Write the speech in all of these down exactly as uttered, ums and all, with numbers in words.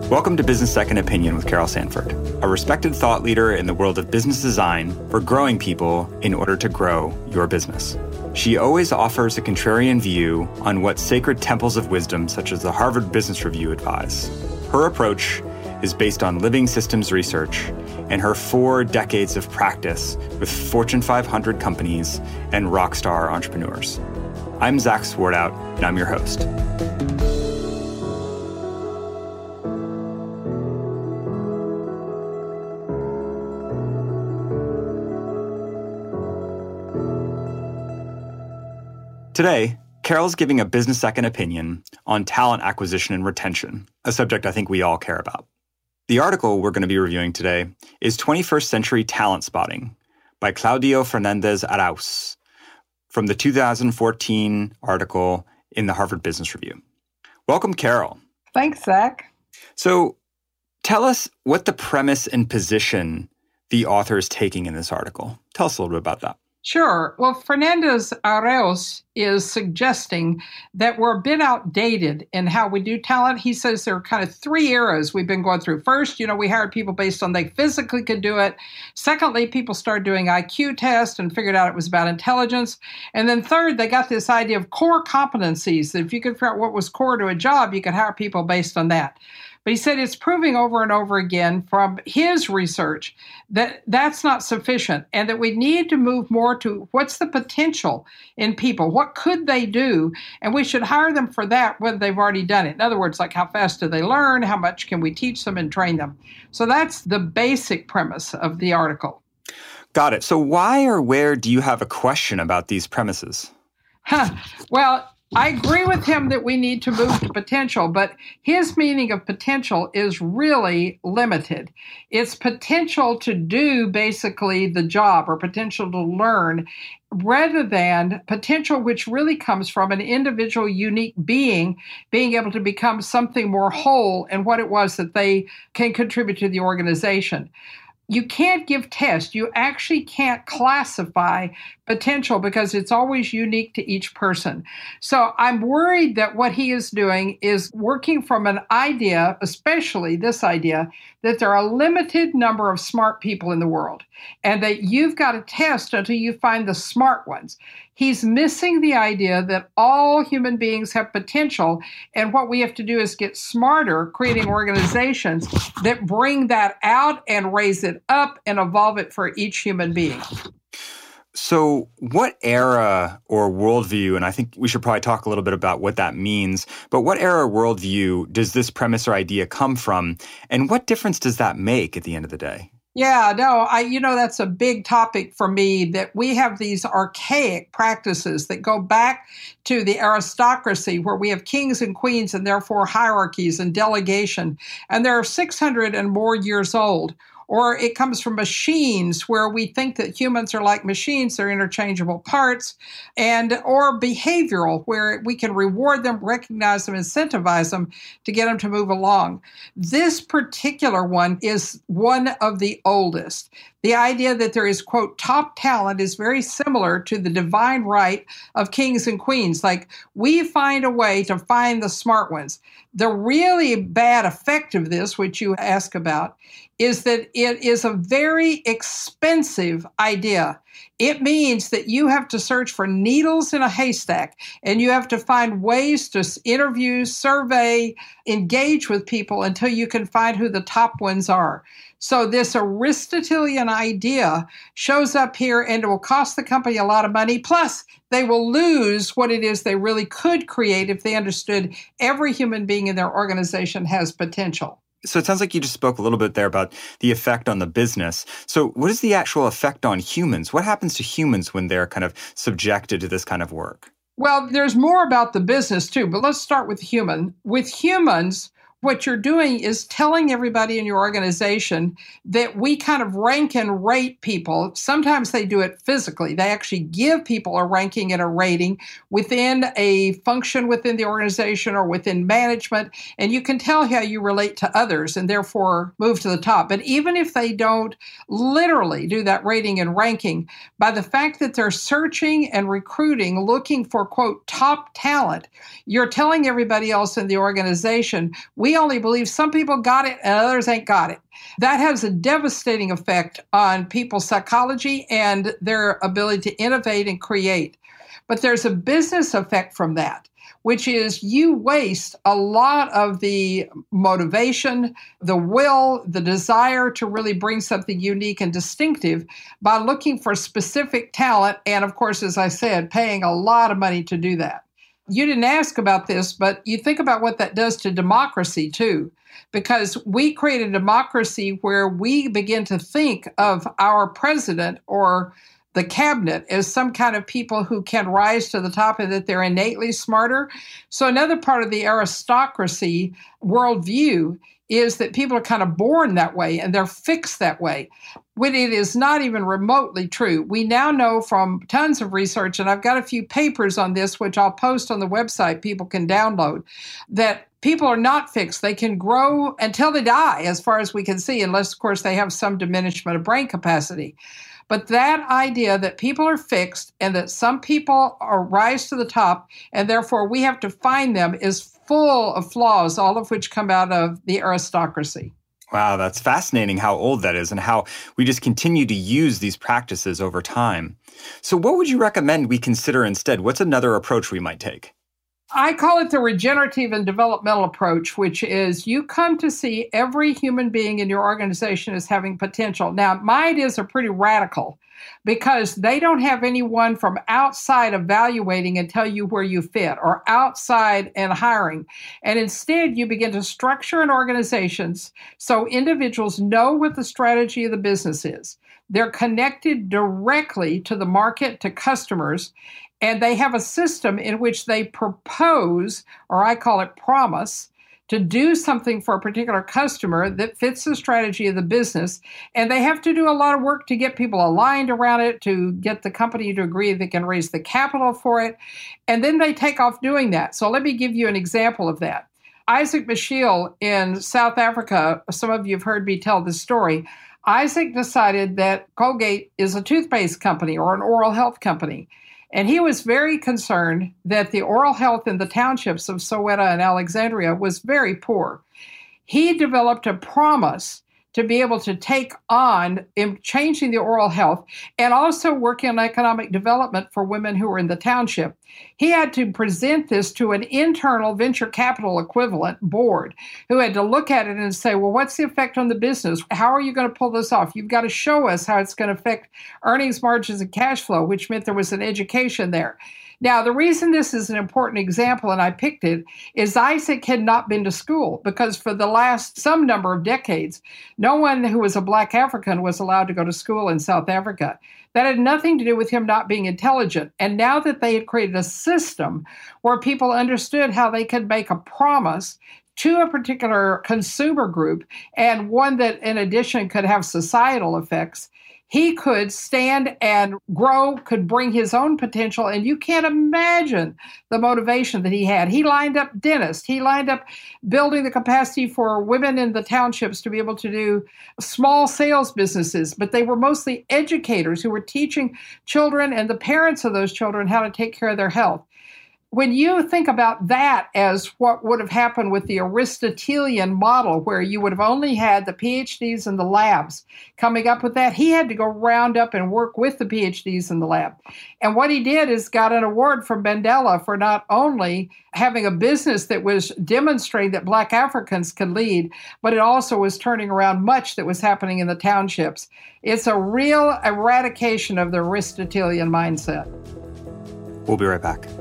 Welcome to Business Second Opinion with Carol Sanford, a respected thought leader in the world of business design for growing people in order to grow your business. She always offers a contrarian view on what sacred temples of wisdom, such as the Harvard Business Review, advise. Her approach is based on living systems research and her four decades of practice with Fortune five hundred companies and rockstar entrepreneurs. I'm Zach Swartout, and I'm your host. Today, Carol's giving a business second opinion on talent acquisition and retention, a subject I think we all care about. The article we're going to be reviewing today is twenty-first Century Talent Spotting by Claudio Fernandez Arauz from the two thousand fourteen article in the Harvard Business Review. Welcome, Carol. Thanks, Zach. So tell us what the premise and position the author is taking in this article. Tell us a little bit about that. Sure. Well, Fernandez Arauz is suggesting that we're a bit outdated in how we do talent. He says there are kind of three eras we've been going through. First, you know, we hired people based on they physically could do it. Secondly, people started doing I Q tests and figured out it was about intelligence. And then third, they got this idea of core competencies, that if you could figure out what was core to a job, you could hire people based on that. But he said it's proving over and over again from his research that that's not sufficient and that we need to move more to what's the potential in people? What could they do? And we should hire them for that, whether they've already done it. In other words, like how fast do they learn? How much can we teach them and train them? So that's the basic premise of the article. Got it. So why or where do you have a question about these premises? Huh. Well, I agree with him that we need to move to potential, but his meaning of potential is really limited. It's potential to do basically the job or potential to learn rather than potential which really comes from an individual unique being being able to become something more whole in what it was that they can contribute to the organization. You can't give tests. You actually can't classify potential because it's always unique to each person. So I'm worried that what he is doing is working from an idea, especially this idea, that there are a limited number of smart people in the world and that you've got to test until you find the smart ones. He's missing the idea that all human beings have potential, and what we have to do is get smarter, creating organizations that bring that out and raise it up and evolve it for each human being. So what era or worldview, and I think we should probably talk a little bit about what that means, but what era or worldview does this premise or idea come from, and what difference does that make at the end of the day? Yeah, no, I, you know, that's a big topic for me, that we have these archaic practices that go back to the aristocracy where we have kings and queens and therefore hierarchies and delegation. And they're six hundred and more years old. Or it comes from machines where we think that humans are like machines, they're interchangeable parts, and or behavioral where we can reward them, recognize them, incentivize them to get them to move along. This particular one is one of the oldest. The idea that there is, quote, top talent is very similar to the divine right of kings and queens. Like, we find a way to find the smart ones. The really bad effect of this, which you ask about, is that it is a very expensive idea. It means that you have to search for needles in a haystack, and you have to find ways to interview, survey, engage with people until you can find who the top ones are. So this Aristotelian idea shows up here, and it will cost the company a lot of money. Plus, they will lose what it is they really could create if they understood every human being in their organization has potential. So it sounds like you just spoke a little bit there about the effect on the business. So what is the actual effect on humans? What happens to humans when they're kind of subjected to this kind of work? Well, there's more about the business too, but let's start with human. With humans, what you're doing is telling everybody in your organization that we kind of rank and rate people. Sometimes they do it physically. They actually give people a ranking and a rating within a function within the organization or within management, and you can tell how you relate to others and therefore move to the top. But even if they don't literally do that rating and ranking, by the fact that they're searching and recruiting, looking for, quote, top talent, you're telling everybody else in the organization, we we only believe some people got it and others ain't got it. That has a devastating effect on people's psychology and their ability to innovate and create. But there's a business effect from that, which is you waste a lot of the motivation, the will, the desire to really bring something unique and distinctive by looking for specific talent. And of course, as I said, paying a lot of money to do that. You didn't ask about this, but you think about what that does to democracy too, because we create a democracy where we begin to think of our president or the cabinet as some kind of people who can rise to the top and that they're innately smarter. So another part of the aristocracy worldview is that people are kind of born that way and they're fixed that way, when it is not even remotely true. We now know from tons of research, and I've got a few papers on this, which I'll post on the website, people can download, that people are not fixed. They can grow until they die, as far as we can see, unless, of course, they have some diminishment of brain capacity. But that idea that people are fixed and that some people are rise to the top and therefore we have to find them is full of flaws, all of which come out of the aristocracy. Wow, that's fascinating how old that is and how we just continue to use these practices over time. So what would you recommend we consider instead? What's another approach we might take? I call it the regenerative and developmental approach, which is you come to see every human being in your organization as having potential. Now, my ideas are pretty radical because they don't have anyone from outside evaluating and tell you where you fit or outside and hiring. And instead, you begin to structure in organizations so individuals know what the strategy of the business is. They're connected directly to the market, to customers, and they have a system in which they propose, or I call it promise, to do something for a particular customer that fits the strategy of the business. And they have to do a lot of work to get people aligned around it, to get the company to agree they can raise the capital for it. And then they take off doing that. So let me give you an example of that. Isaac Basheil in South Africa, some of you have heard me tell this story. Isaac decided that Colgate is a toothpaste company or an oral health company. And he was very concerned that the oral health in the townships of Soweto and Alexandria was very poor. He developed a promise to be able to take on in changing the oral health and also working on economic development for women who were in the township. He had to present this to an internal venture capital equivalent board who had to look at it and say, well, what's the effect on the business? How are you going to pull this off? You've got to show us how it's going to affect earnings, margins, and cash flow, which meant there was an education there. Now, the reason this is an important example, and I picked it, is Isaac had not been to school because for the last some number of decades, no one who was a Black African was allowed to go to school in South Africa. That had nothing to do with him not being intelligent. And now that they had created a system where people understood how they could make a promise to a particular consumer group and one that in addition could have societal effects, he could stand and grow, could bring his own potential, and you can't imagine the motivation that he had. He lined up dentists. He lined up building the capacity for women in the townships to be able to do small sales businesses, but they were mostly educators who were teaching children and the parents of those children how to take care of their health. When you think about that as what would have happened with the Aristotelian model, where you would have only had the P H Ds in the labs coming up with that, he had to go round up and work with the P H Ds in the lab. And what he did is got an award from Mandela for not only having a business that was demonstrating that Black Africans could lead, but it also was turning around much that was happening in the townships. It's a real eradication of the Aristotelian mindset. We'll be right back.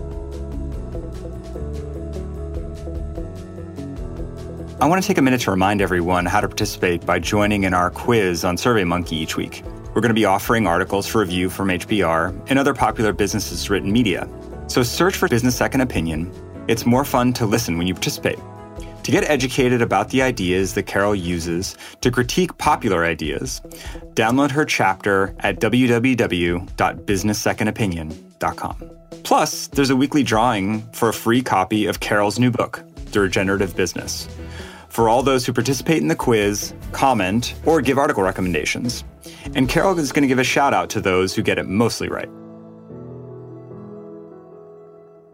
I want to take a minute to remind everyone how to participate by joining in our quiz on SurveyMonkey each week. We're going to be offering articles for review from H B R and other popular businesses' written media. So search for Business Second Opinion. It's more fun to listen when you participate. To get educated about the ideas that Carol uses to critique popular ideas, download her chapter at w w w dot business second opinion dot com. Plus, there's a weekly drawing for a free copy of Carol's new book, The Regenerative Business, for all those who participate in the quiz, comment, or give article recommendations. And Carol is going to give a shout out to those who get it mostly right.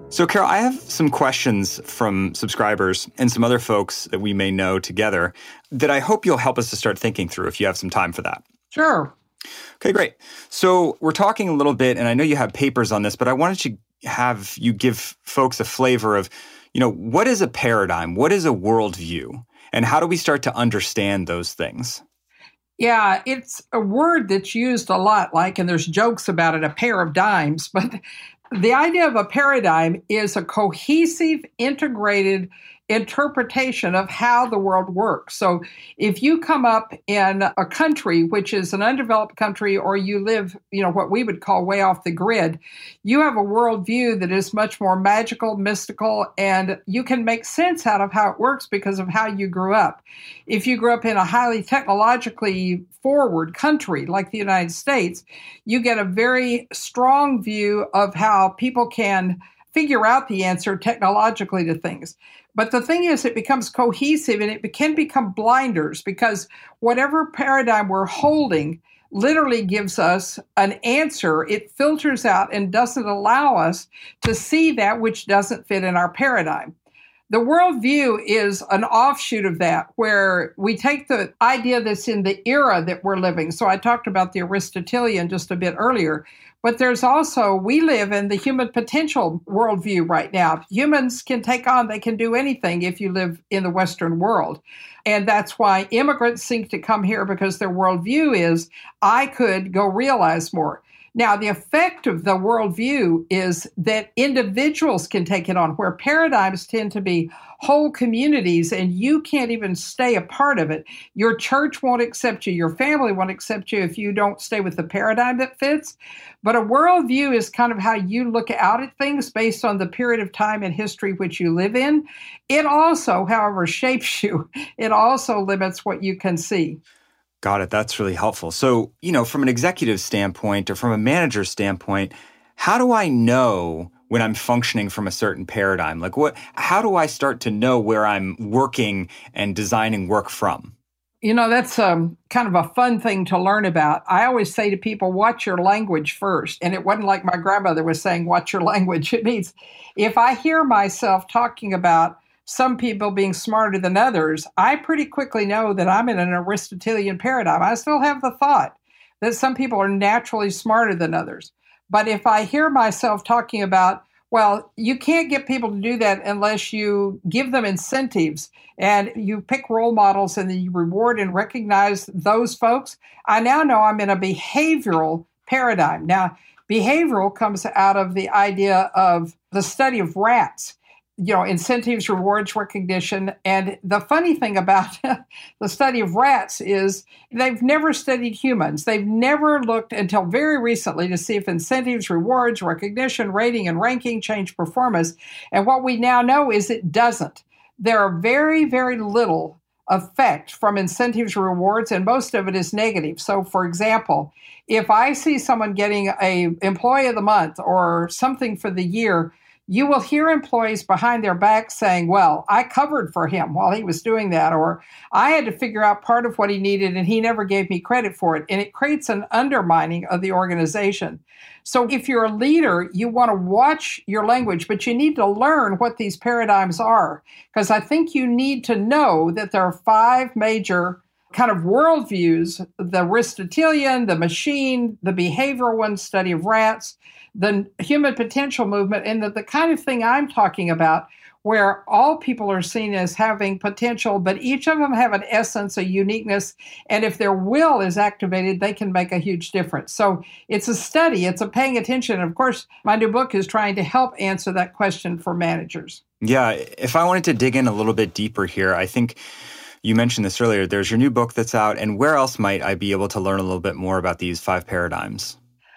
So, Carol, I have some questions from subscribers and some other folks that we may know together that I hope you'll help us to start thinking through if you have some time for that. Sure. Okay, great. So we're talking a little bit, and I know you have papers on this, but I wanted to have you give folks a flavor of, you know, what is a paradigm? What is a worldview? And how do we start to understand those things? Yeah, it's a word that's used a lot, like, and there's jokes about it, a pair of dimes, but the idea of a paradigm is a cohesive, integrated interpretation of how the world works. So if you come up in a country which is an undeveloped country, or you live, you know, what we would call way off the grid, you have a worldview that is much more magical, mystical, and you can make sense out of how it works because of how you grew up. If you grew up in a highly technologically forward country like the United States, you get a very strong view of how people can figure out the answer technologically to things. But the thing is, it becomes cohesive and it can become blinders, because whatever paradigm we're holding literally gives us an answer. It filters out and doesn't allow us to see that which doesn't fit in our paradigm. The worldview is an offshoot of that, where we take the idea that's in the era that we're living. So I talked about the Aristotelian just a bit earlier, but there's also, we live in the human potential worldview right now. Humans can take on, they can do anything if you live in the Western world. And that's why immigrants seek to come here, because their worldview is, I could go realize more. Now, the effect of the worldview is that individuals can take it on, where paradigms tend to be whole communities and you can't even stay a part of it. Your church won't accept you. Your family won't accept you if you don't stay with the paradigm that fits. But a worldview is kind of how you look out at things based on the period of time and history which you live in. It also, however, shapes you. It also limits what you can see. Got it. That's really helpful. So, you know, from an executive standpoint or from a manager standpoint, how do I know when I'm functioning from a certain paradigm? Like what, how do I start to know where I'm working and designing work from? You know, that's um, kind of a fun thing to learn about. I always say to people, watch your language first. And it wasn't like my grandmother was saying, watch your language. It means if I hear myself talking about some people being smarter than others, I pretty quickly know that I'm in an Aristotelian paradigm. I still have the thought that some people are naturally smarter than others. But if I hear myself talking about, well, you can't get people to do that unless you give them incentives and you pick role models and then you reward and recognize those folks, I now know I'm in a behavioral paradigm. Now, behavioral comes out of the idea of the study of rats. You know, incentives, rewards, recognition. And the funny thing about the study of rats is they've never studied humans. They've never looked until very recently to see if incentives, rewards, recognition, rating, and ranking change performance. And what we now know is it doesn't. There are very, very little effect from incentives, rewards, and most of it is negative. So, for example, if I see someone getting a employee of the month or something for the year, you will hear employees behind their back saying, well, I covered for him while he was doing that, or I had to figure out part of what he needed and he never gave me credit for it. And it creates an undermining of the organization. So if you're a leader, you want to watch your language, but you need to learn what these paradigms are, because I think you need to know that there are five major kind of worldviews: the Aristotelian, the machine, the behavioral one, study of rats, the human potential movement, and the, the kind of thing I'm talking about, where all people are seen as having potential, but each of them have an essence, a uniqueness, and if their will is activated, they can make a huge difference. So it's a study, it's a paying attention. And of course, my new book is trying to help answer that question for managers. Yeah, if I wanted to dig in a little bit deeper here, I think you mentioned this earlier, there's your new book that's out, and where else might I be able to learn a little bit more about these five paradigms?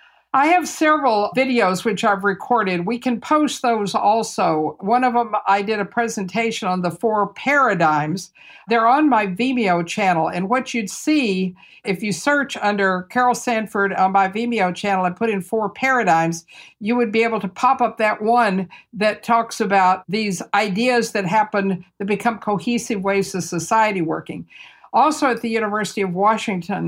I have several videos which I've recorded. We can post those also. One of them, I did a presentation on the four paradigms. They're on my Vimeo channel. And what you'd see, if you search under Carol Sanford on my Vimeo channel and put in four paradigms, you would be able to pop up that one that talks about these ideas that happen, that become cohesive ways of society working. Also at the University of Washington,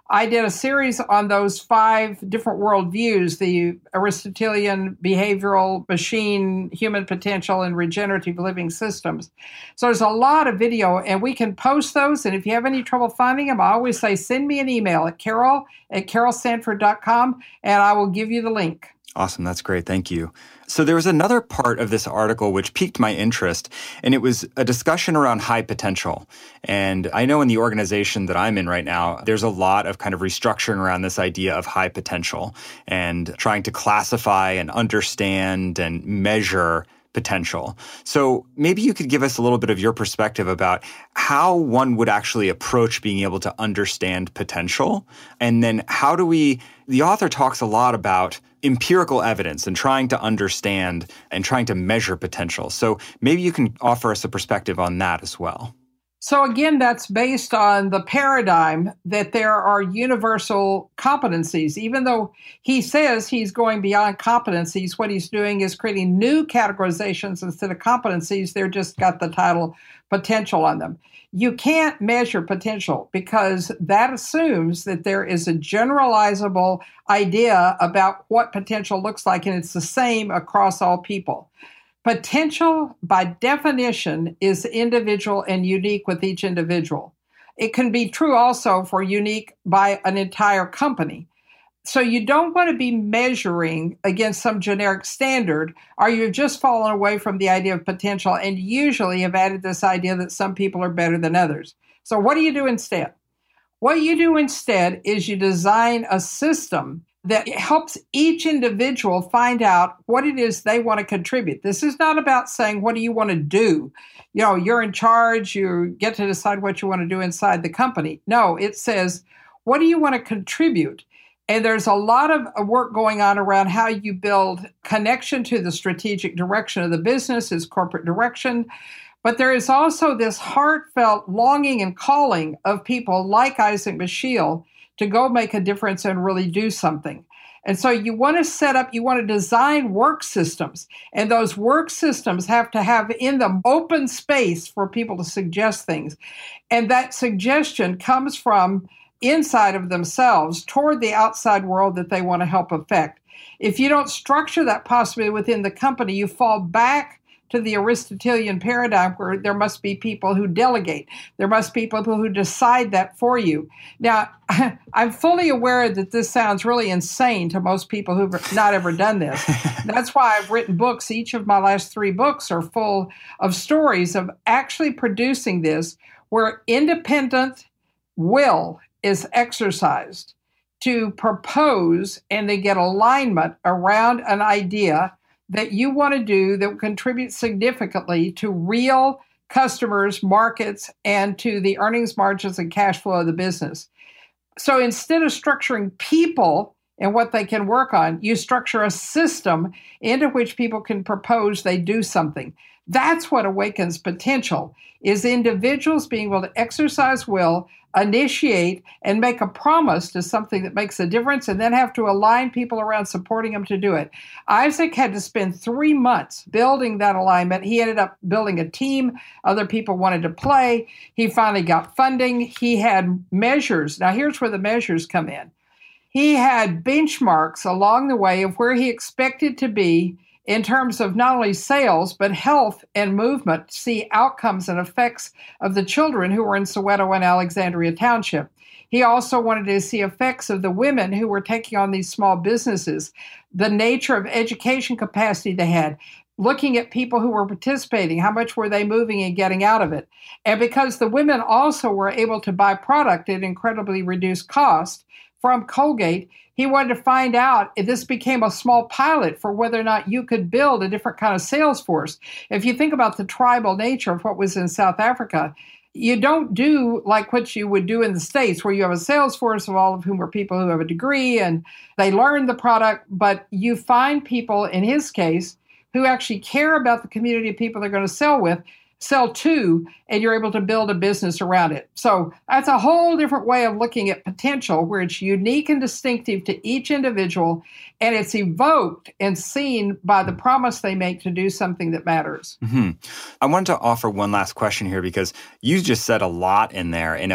I did a series on those five different worldviews, the Aristotelian, behavioral, machine, human potential, and regenerative living systems. So there's a lot of video, and we can post those. And if you have any trouble finding them, I always say, send me an email at carol at carol sanford dot com, and I will give you the link. Awesome. That's great. Thank you. So there was another part of this article which piqued my interest, and it was a discussion around high potential. And I know in the organization that I'm in right now, there's a lot of kind of restructuring around this idea of high potential and trying to classify and understand and measure potential. So maybe you could give us a little bit of your perspective about how one would actually approach being able to understand potential. And then how do we, the author talks a lot about empirical evidence and trying to understand and trying to measure potential. So maybe you can offer us a perspective on that as well. So again, that's based on the paradigm that there are universal competencies. Even though he says he's going beyond competencies, what he's doing is creating new categorizations instead of competencies. They're just got the title potential on them. You can't measure potential because that assumes that there is a generalizable idea about what potential looks like, and it's the same across all people. Potential, by definition, is individual and unique with each individual. It can be true also for unique by an entire company. So you don't want to be measuring against some generic standard, or you've just fallen away from the idea of potential and usually have added this idea that some people are better than others. So what do you do instead? What you do instead is you design a system that helps each individual find out what it is they want to contribute. This is not about saying, what do you want to do? You know, you're in charge, you get to decide what you want to do inside the company. No, it says, what do you want to contribute? And there's a lot of work going on around how you build connection to the strategic direction of the business, its corporate direction. But there is also this heartfelt longing and calling of people like Isaac Basheil to go make a difference and really do something. And so you want to set up, you want to design work systems. And those work systems have to have in them open space for people to suggest things. And that suggestion comes from inside of themselves toward the outside world that they want to help affect. If you don't structure that possibility within the company, you fall back to the Aristotelian paradigm where there must be people who delegate. There must be people who decide that for you. Now, I'm fully aware that this sounds really insane to most people who've not ever done this. That's why I've written books. Each of my last three books are full of stories of actually producing this where independent will is exercised to propose and they get alignment around an idea that you want to do that will contribute significantly to real customers, markets, and to the earnings margins and cash flow of the business. So instead of structuring people and what they can work on, you structure a system into which people can propose they do something. That's what awakens potential, is individuals being able to exercise will, initiate, and make a promise to something that makes a difference, and then have to align people around supporting them to do it. Isaac had to spend three months building that alignment. He ended up building a team. Other people wanted to play. He finally got funding. He had measures. Now, here's where the measures come in. He had benchmarks along the way of where he expected to be in terms of not only sales, but health and movement, to see outcomes and effects of the children who were in Soweto and Alexandria Township. He also wanted to see effects of the women who were taking on these small businesses, the nature of education capacity they had, looking at people who were participating, how much were they moving and getting out of it. And because the women also were able to buy product at incredibly reduced cost from Colgate, he wanted to find out if this became a small pilot for whether or not you could build a different kind of sales force. If you think about the tribal nature of what was in South Africa, you don't do like what you would do in the States, where you have a sales force of all of whom are people who have a degree and they learn the product, but you find people, in his case, who actually care about the community of people they're going to sell with, sell to, and you're able to build a business around it. So that's a whole different way of looking at potential, where it's unique and distinctive to each individual, and it's evoked and seen by the promise they make to do something that matters. Mm-hmm. I wanted to offer one last question here, because you just said a lot in there. And if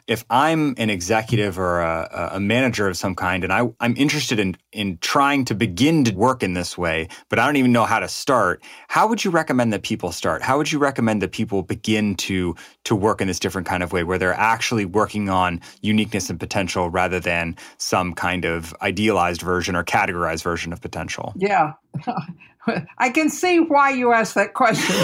if I'm an executive or a, a manager of some kind, and I, I'm interested in, in trying to begin to work in this way, but I don't even know how to start, how would you recommend that people start? How would you recommend that people begin to, to work in this different kind of way where they're actually working on uniqueness and potential rather than some kind of idealized version or categorized version of potential? Yeah. I can see why you asked that question.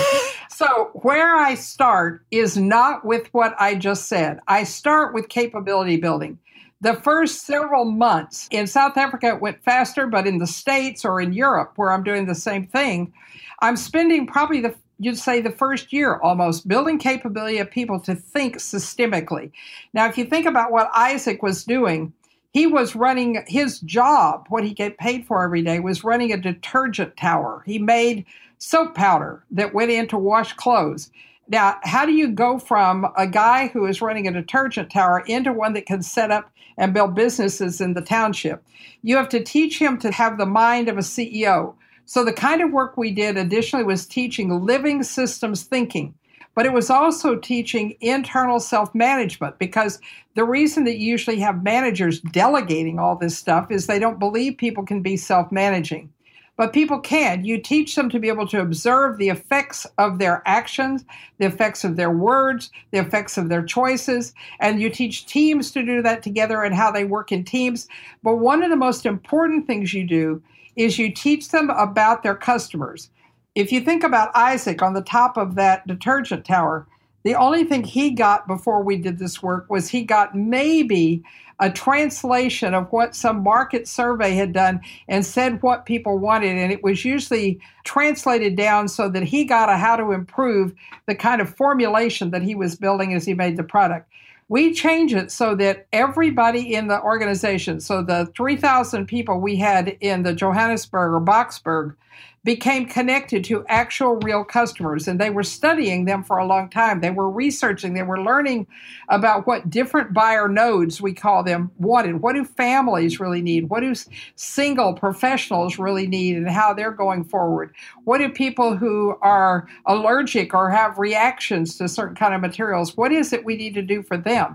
So where I start is not with what I just said. I start with capability building. The first several months in South Africa, it went faster, but in the States or in Europe, where I'm doing the same thing, I'm spending probably the you'd say the first year almost building capability of people to think systemically. Now, if you think about what Isaac was doing, he was running his job, what he get paid for every day, was running a detergent tower. He made soap powder that went in to wash clothes. Now, how do you go from a guy who is running a detergent tower into one that can set up and build businesses in the township? You have to teach him to have the mind of a C E O. So the kind of work we did additionally was teaching living systems thinking. But it was also teaching internal self-management, because the reason that you usually have managers delegating all this stuff is they don't believe people can be self-managing. But people can. You teach them to be able to observe the effects of their actions, the effects of their words, the effects of their choices, and you teach teams to do that together and how they work in teams. But one of the most important things you do is you teach them about their customers. If you think about Isaac on the top of that detergent tower, the only thing he got before we did this work was he got maybe a translation of what some market survey had done and said what people wanted. And it was usually translated down so that he got a how to improve the kind of formulation that he was building as he made the product. We change it so that everybody in the organization, so the three thousand people we had in the Johannesburg or Boksburg, became connected to actual real customers, and they were studying them for a long time. They were researching, they were learning about what different buyer nodes, we call them, wanted. What do families really need? What do single professionals really need, and how they're going forward? What do people who are allergic or have reactions to certain kind of materials, what is it we need to do for them?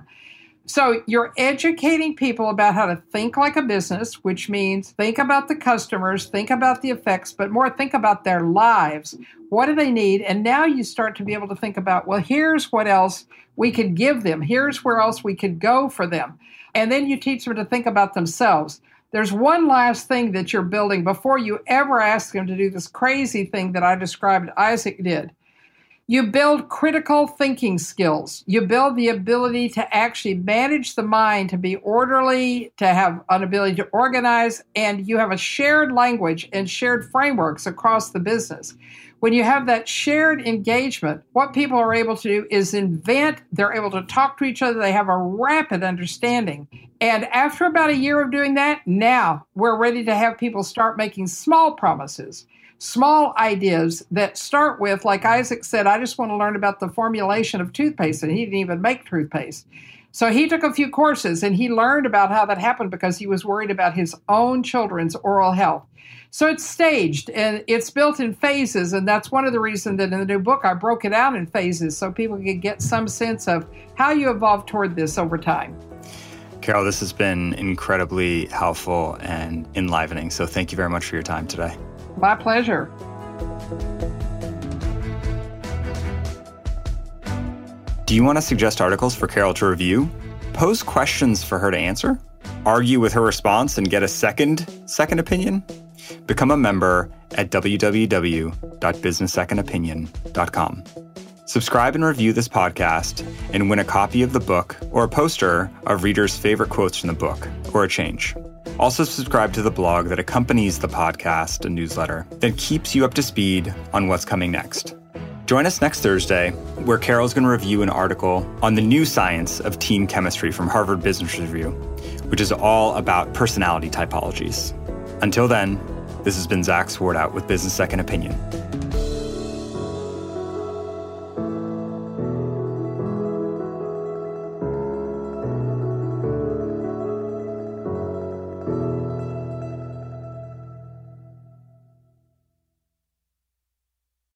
So you're educating people about how to think like a business, which means think about the customers, think about the effects, but more think about their lives. What do they need? And now you start to be able to think about, well, here's what else we could give them. Here's where else we could go for them. And then you teach them to think about themselves. There's one last thing that you're building before you ever ask them to do this crazy thing that I described Isaac did. You build critical thinking skills. You build the ability to actually manage the mind, to be orderly, to have an ability to organize, and you have a shared language and shared frameworks across the business. When you have that shared engagement, what people are able to do is invent, they're able to talk to each other, they have a rapid understanding. And after about a year of doing that, now we're ready to have people start making small promises. Small ideas that start with, like Isaac said, I just want to learn about the formulation of toothpaste, and he didn't even make toothpaste. So he took a few courses and he learned about how that happened because he was worried about his own children's oral health. So it's staged and it's built in phases, and that's one of the reasons that in the new book I broke it out in phases so people could get some sense of how you evolve toward this over time. Carol, this has been incredibly helpful and enlivening, so thank you very much for your time today. My pleasure. Do you want to suggest articles for Carol to review? Pose questions for her to answer? Argue with her response and get a second, second opinion? Become a member at w w w dot business second opinion dot com. Subscribe and review this podcast and win a copy of the book or a poster of readers' favorite quotes from the book, or a change. Also subscribe to the blog that accompanies the podcast and newsletter that keeps you up to speed on what's coming next. Join us next Thursday, where Carol's going to review an article on the new science of team chemistry from Harvard Business Review, which is all about personality typologies. Until then, this has been Zach Swartout with Business Second Opinion.